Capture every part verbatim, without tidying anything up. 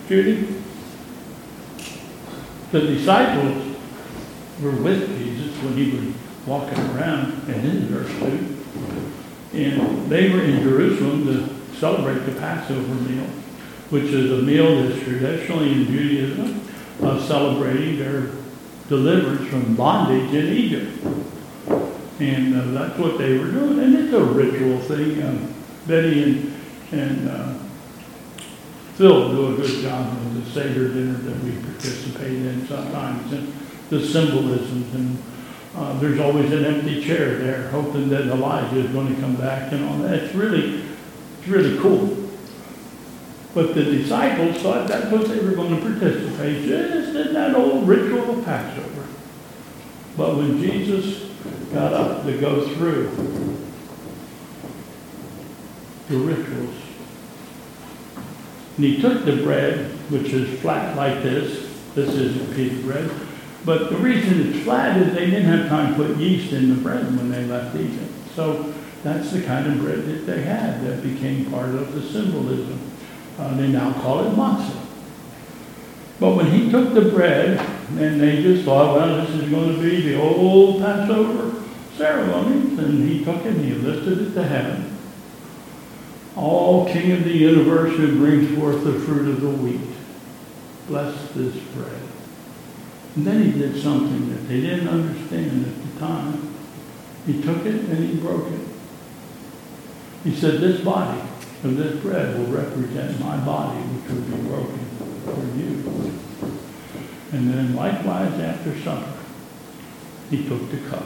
Judy? The disciples were with Jesus when he was walking around in his earth suit. And they were in Jerusalem to celebrate the Passover meal, which is a meal that's traditionally in Judaism of celebrating their deliverance from bondage in Egypt. And uh, that's what they were doing. And it's a ritual thing. Um, Betty and, and uh, Phil do a good job of the Seder dinner that we participate in sometimes, and the symbolisms. And uh, there's always an empty chair there, hoping that Elijah is going to come back and all that. It's really, it's really cool. But the disciples thought that's what they were going to participate just in that old ritual of Passover. But when Jesus got up to go through the rituals, and he took the bread, which is flat like this. This isn't pita bread. But the reason it's flat is they didn't have time to put yeast in the bread when they left Egypt. So that's the kind of bread that they had that became part of the symbolism. Uh, they now call it matzah. But when he took the bread, and they just thought, well, this is going to be the old Passover ceremony, and he took it and he lifted it to heaven. All King of the universe who brings forth the fruit of the wheat, bless this bread. And then he did something that they didn't understand at the time. He took it and he broke it. He said, this body of this bread will represent my body, which will be broken for you. And then likewise after supper, he took the cup.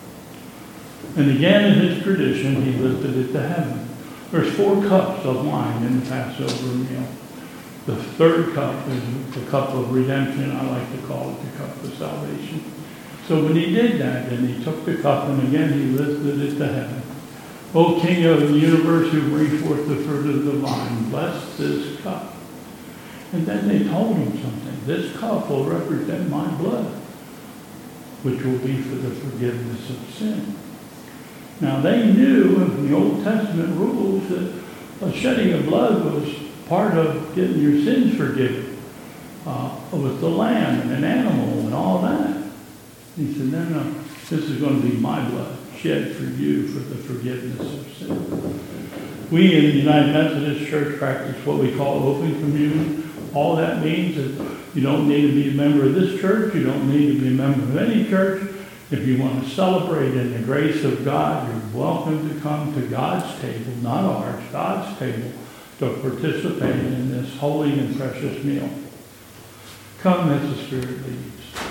And again in his tradition, he lifted it to heaven. There's four cups of wine in the Passover meal. The third cup is the cup of redemption. I like to call it the cup of salvation. So when he did that, then he took the cup and again he lifted it to heaven. O King of the universe who brings forth the fruit of the vine, bless this cup. And then they told him something. This cup will represent my blood, which will be for the forgiveness of sin. Now they knew in the Old Testament rules that a shedding of blood was part of getting your sins forgiven. Uh, with the lamb and an animal and all that. He said, no, no, this is going to be my blood shed for you for the forgiveness of sin. We in the United Methodist Church practice what we call open communion. All that means is you don't need to be a member of this church. You don't need to be a member of any church. If you want to celebrate in the grace of God, you're welcome to come to God's table, not ours, God's table, to participate in this holy and precious meal. Come as the Spirit leads.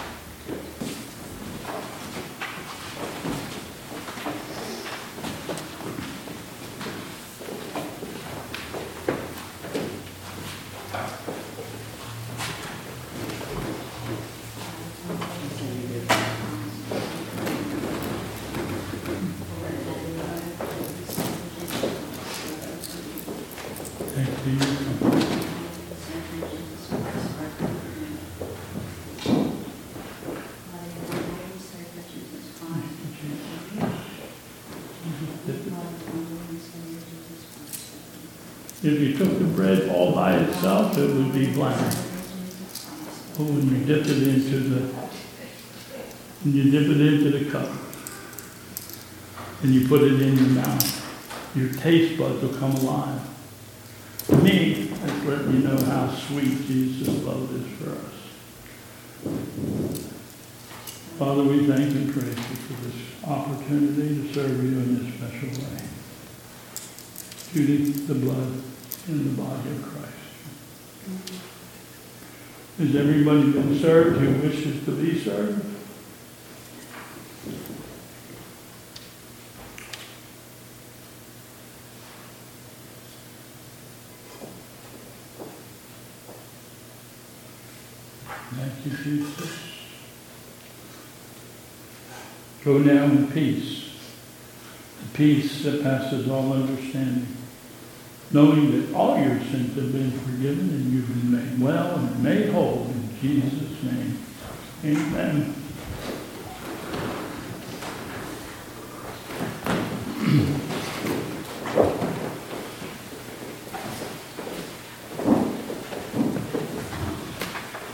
If you took the bread all by itself, it would be bland. But when you dip it into the, when you dip it into the cup, and you put it in your mouth, your taste buds will come alive. To me, that's letting you know how sweet Jesus' love is for us. Father, we thank and praise you for this opportunity to serve you in this special way. Judy, the blood in the body of Christ. Has everybody been served who wishes to be served? Thank you, Jesus. Go now in peace, the peace that passes all understanding, knowing that all your sins have been forgiven and you've been made well and made whole in Jesus' name. Amen.